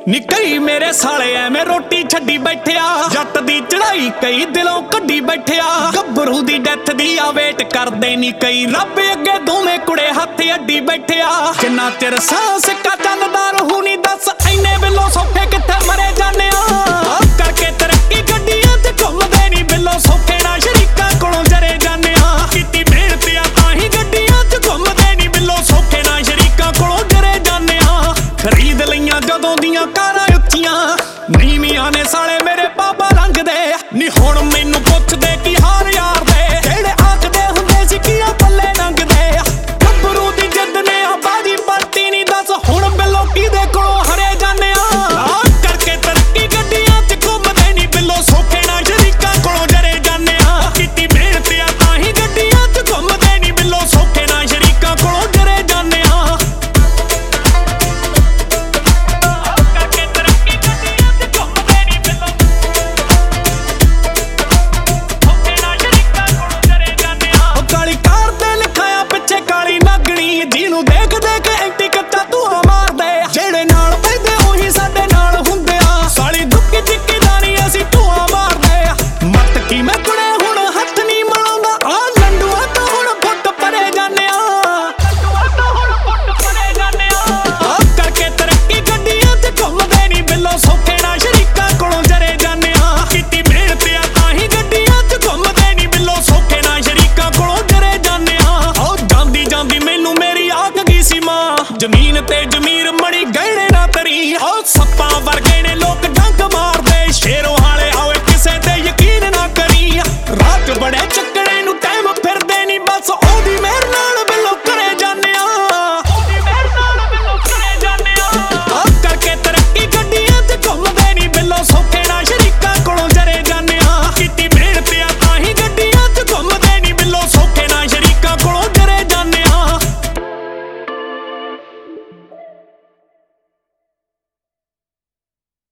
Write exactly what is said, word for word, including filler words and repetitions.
ਨੀ ਕਈ ਮੇਰੇ ਸਾਲੇ ਐਵੇਂ ਰੋਟੀ ਛੱਡੀ ਬੈਠਿਆ, ਜੱਟ ਦੀ ਚੜਾਈ ਕਈ ਦਿਲੋਂ ਕੱਢੀ ਬੈਠਿਆ। ਗੱਭਰੂ ਦੀ ਡੈਥ ਦੀ ਆ ਵੇਟ ਕਰਦੇ ਨੀ ਕਈ, ਰੱਬ ਅੱਗੇ ਦੋਵੇਂ ਕੁੜੇ ਹੱਥ ਅੱਡੀ ਬੈਠਿਆ। ਜਿੰਨਾ ਚਿਰ ਸਾਹ ਸਿੱਕਾ ਚੱਲਦਾ ਰਹੂ ਨੀ ਦੱਸ ਐਨੇ ਬਿੱਲੋ ਸੌਖੇ ਕਿੱਥੇ ਮਰੇ ਜਾਂਦੇ ਆ। ਕਰਕੇ ਤਰੱਕੀ ਗੱਡੀਆਂ ਤੇ ਘੁੰਮਦੇ ਨੀ ਬਿੱਲੋ ਸੌਖੇ ਨਾ ਸ਼ਰੀਕਾਂ ਕੋਲੋਂ ਜਰੇ ਜਾਂਦੇ ਆ। ਕੀਤੀ ਮਿਹਨਤ ਆ ਤਾਂ ਹੀ ਗੱਡੀਆਂ ਤੇ ਘੁੰਮਦੇ ਨੀ ਬਿੱਲੋ ਸੌਖੇ ਨਾ ਸ਼ਰੀਕਾਂ ਕੋਲੋਂ ਜਰੇ ਜਾਂਦੇ ਆ। ਖਰੀਦ ਲਈਆਂ ਜਦੋਂ ਦੀਆਂ ਕਾਰਾਂ ਉੱਚੀਆਂ, ਨੀਵੀਆਂ ਨੇ ਸਾਲੇ